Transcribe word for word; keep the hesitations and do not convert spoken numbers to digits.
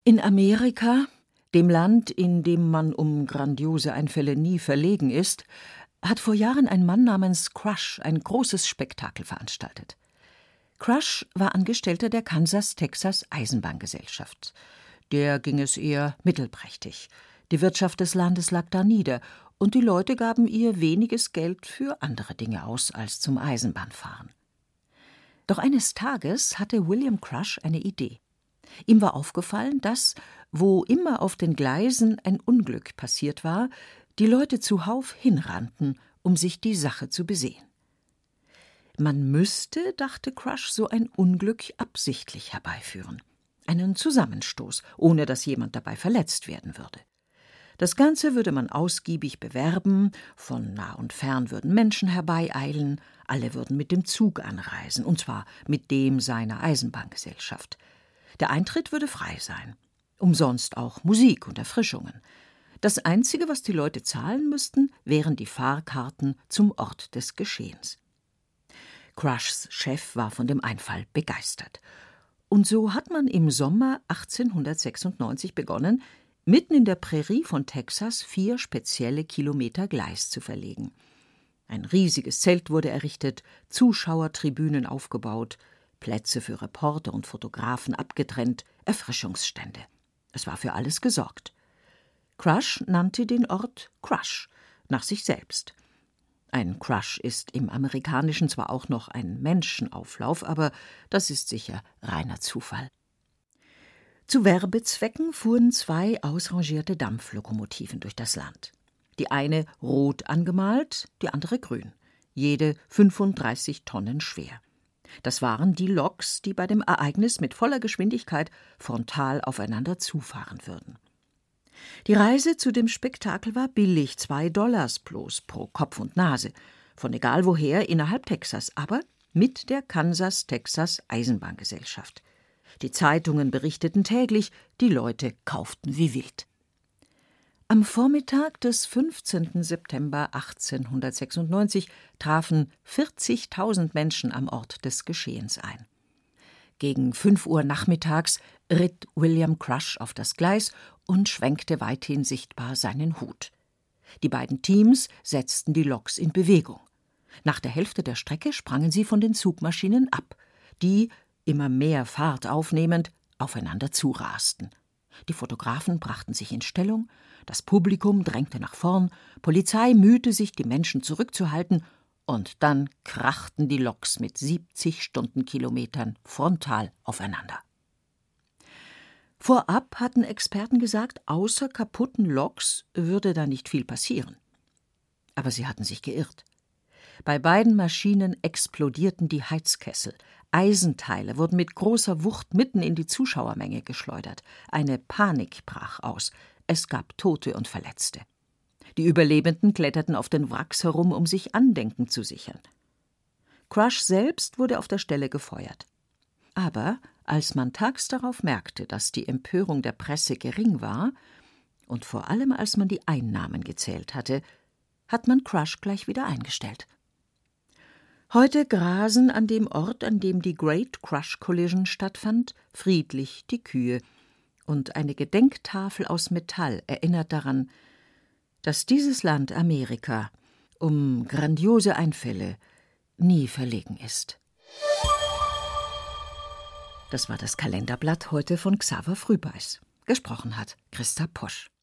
In Amerika, dem Land, in dem man um grandiose Einfälle nie verlegen ist, hat vor Jahren ein Mann namens Crush ein großes Spektakel veranstaltet. Crush war Angestellter der Kansas-Texas-Eisenbahngesellschaft. Der ging es eher mittelprächtig. Die Wirtschaft des Landes lag da nieder, und die Leute gaben ihr weniges Geld für andere Dinge aus als zum Eisenbahnfahren. Doch eines Tages hatte William Crush eine Idee. Ihm war aufgefallen, dass, wo immer auf den Gleisen ein Unglück passiert war, die Leute zuhauf hinrannten, um sich die Sache zu besehen. Man müsste, dachte Crush, so ein Unglück absichtlich herbeiführen. Einen Zusammenstoß, ohne dass jemand dabei verletzt werden würde. Das Ganze würde man ausgiebig bewerben, von nah und fern würden Menschen herbeieilen, alle würden mit dem Zug anreisen, und zwar mit dem seiner Eisenbahngesellschaft. Der Eintritt würde frei sein. Umsonst auch Musik und Erfrischungen. Das Einzige, was die Leute zahlen müssten, wären die Fahrkarten zum Ort des Geschehens. Crushs Chef war von dem Einfall begeistert. Und so hat man im Sommer achtzehnhundertsechsundneunzig begonnen, mitten in der Prärie von Texas vier spezielle Kilometer Gleis zu verlegen. Ein riesiges Zelt wurde errichtet, Zuschauertribünen aufgebaut, Plätze für Reporter und Fotografen abgetrennt, Erfrischungsstände. Es war für alles gesorgt. Crush nannte den Ort Crush, nach sich selbst. Ein Crush ist im Amerikanischen zwar auch noch ein Menschenauflauf, aber das ist sicher reiner Zufall. Zu Werbezwecken fuhren zwei ausrangierte Dampflokomotiven durch das Land. Die eine rot angemalt, die andere grün, jede fünfunddreißig Tonnen schwer. Das waren die Loks, die bei dem Ereignis mit voller Geschwindigkeit frontal aufeinander zufahren würden. Die Reise zu dem Spektakel war billig, zwei Dollars bloß pro Kopf und Nase, von egal woher innerhalb Texas, aber mit der Kansas-Texas-Eisenbahngesellschaft. Die Zeitungen berichteten täglich, die Leute kauften wie wild. Am Vormittag des fünfzehnten September achtzehnhundertsechsundneunzig trafen vierzigtausend Menschen am Ort des Geschehens ein. Gegen fünf Uhr nachmittags ritt William Crush auf das Gleis und schwenkte weithin sichtbar seinen Hut. Die beiden Teams setzten die Loks in Bewegung. Nach der Hälfte der Strecke sprangen sie von den Zugmaschinen ab, die, immer mehr Fahrt aufnehmend, aufeinander zurasten. Die Fotografen brachten sich in Stellung, das Publikum drängte nach vorn, Polizei mühte sich, die Menschen zurückzuhalten, und dann krachten die Loks mit siebzig Stundenkilometern frontal aufeinander. Vorab hatten Experten gesagt, außer kaputten Loks würde da nicht viel passieren. Aber sie hatten sich geirrt. Bei beiden Maschinen explodierten die Heizkessel. Eisenteile wurden mit großer Wucht mitten in die Zuschauermenge geschleudert. Eine Panik brach aus. Es gab Tote und Verletzte. Die Überlebenden kletterten auf den Wracks herum, um sich Andenken zu sichern. Crush selbst wurde auf der Stelle gefeuert. Aber als man tags darauf merkte, dass die Empörung der Presse gering war, und vor allem als man die Einnahmen gezählt hatte, hat man Crush gleich wieder eingestellt. Heute grasen an dem Ort, an dem die Great Crush Collision stattfand, friedlich die Kühe, und eine Gedenktafel aus Metall erinnert daran, dass dieses Land Amerika um grandiose Einfälle nie verlegen ist. Das war das Kalenderblatt heute von Xaver Frühbeiß. Gesprochen hat Christa Posch.